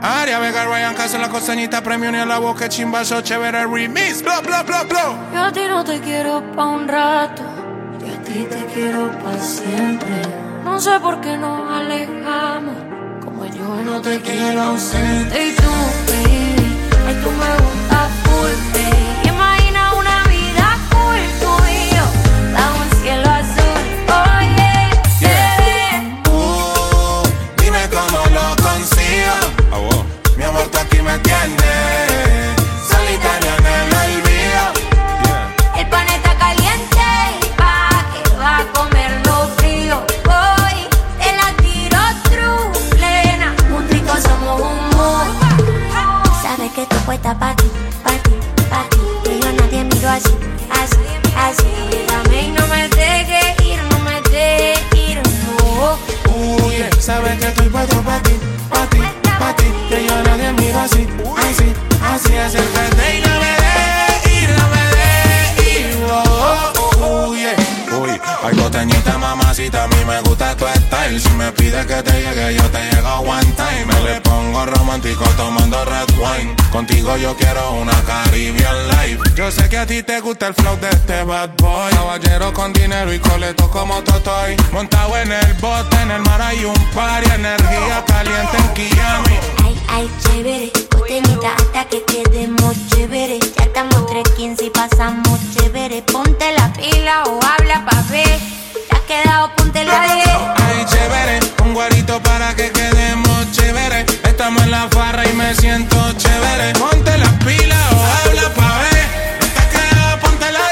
Aria Vega, Ryan Castro, la costeñita, premio ni a la boca, chimbazo, chévere, remix, bla, bla, bla, bla. Yo a ti no te quiero pa' un rato, yo a ti te quiero pa' siempre. No sé por qué nos alejamos, como yo no te quiero ausente. Y tú, baby, ay, tú me gustas full, baby. Imagina una vida full, tú y yo, bajo un cielo azul, oye, yeah. Dime cómo lo consigo, mi amor, tú aquí me tienes solitaria en el olvido. El pan está caliente, pa' que va a comerlo frío. Hoy te la tiro true, plena, un rico somos un mood. Sabes que tú puesta pa' ti, pa' ti, pa' ti. Que yo a nadie miro así, así, así. Dame y no me dejes ir, no me dejes ir, no. Yeah. Sabes que estoy puesto pa' ti, pa' ti, pa' ti. Que yo a nadie miro así, así, así. Acércate y no me dejes ir, no me dejes ir, yeah. Uy, ay, costeñita, mamacita, a mí me gusta tu style. Si me pides que te llegue, yo te llego one time. Me le pongo romántico tomando red wine. Contigo yo quiero una Caribbean Life. Yo sé que a ti te gusta el flow de este bad boy. Caballero con dinero y coleto como Totoy. Montado en el bote, en el mar hay un party. Energía caliente en Kiami. Ay, ay, chévere, costeñita hasta que quedemos chévere. Ya estamos 3:15 y pasamos chévere. Ponte la pila o habla pa' ver. Te has quedado, ponte la 10. Ay, chévere, un guarito para que quedemos chévere. Estamos en la farra y me siento chévere. Ponte las pilas o habla pa' ver. Te has quedado, ponte la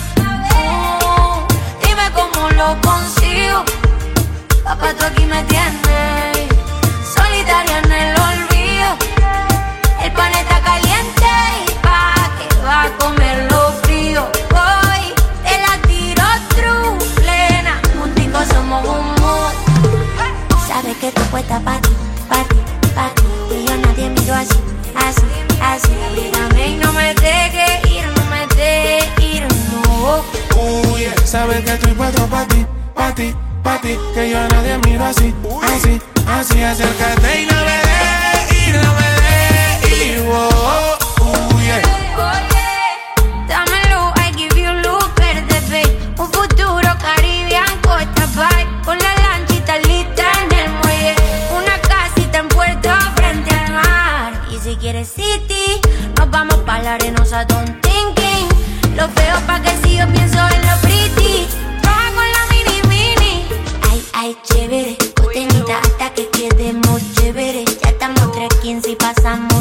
10. Dime cómo lo consigo. Papá, tú aquí me tienes solitaria en el olvido. El pan está caliente y pa' que va a comerlo frío. Hoy te la tiro true, plena, junticos somos un mood. Sabes que tú puesta pa' ti, pa' ti, pa' ti. Y yo a nadie miro así, así, así. Dame y no me dejes ir, no me dejes ir, no. Yeah. Sabes que estoy puesto pa' ti, pa' ti, pa' ti. Que yo a nadie miro así, así, así. Acércate y no me dejes ir, no me dejes ir, yeah. Oye, dámelo, I give you luz verde, babe. Un futuro Caribbean, Costa Bay. Con la lanchita lista en el muelle. Una casita en Puerto frente al mar. Y si quieres city, nos vamos pa' la arenosa, don't thinking. Lo feo pa' que si yo pienso en lo pretty. Roja con la mini mini. Ay, ay, chévere, costeñita hasta que quedemos chévere. Ya estamos 3:15 y pasamos